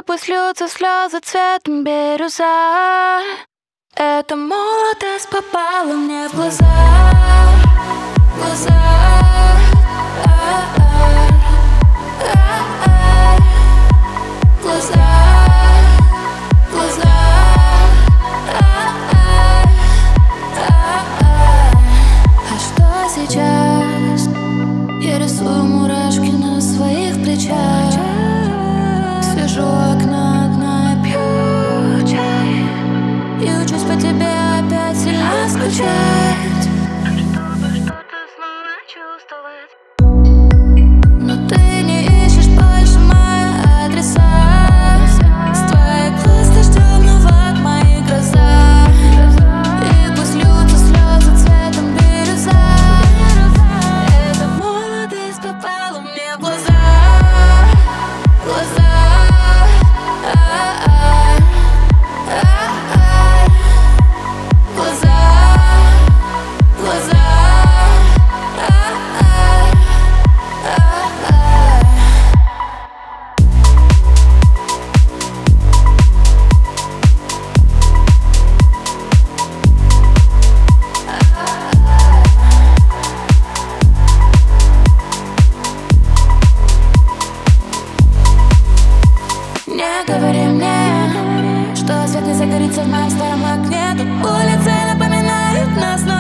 пусть льются слезы цветом бирюза. Эта молодость попала мне в глаза. Глаза. Глаза. Глаза. А что сейчас? Я рисую мурашки на своих плечах. Сижу у окна одна и пью чай. И учусь по тебе опять сильно скучать, чтобы что-то снова чувствовать. Но ты не ищешь больше мои адреса. С твоих глаз дождем, но вот мои глаза. И пусть льются слезы цветом бирюза. Эта молодость попала мне в глаза. Глаза. Не говори мне, что свет не загорится в моем старом окне. Тут улицы напоминают нас, но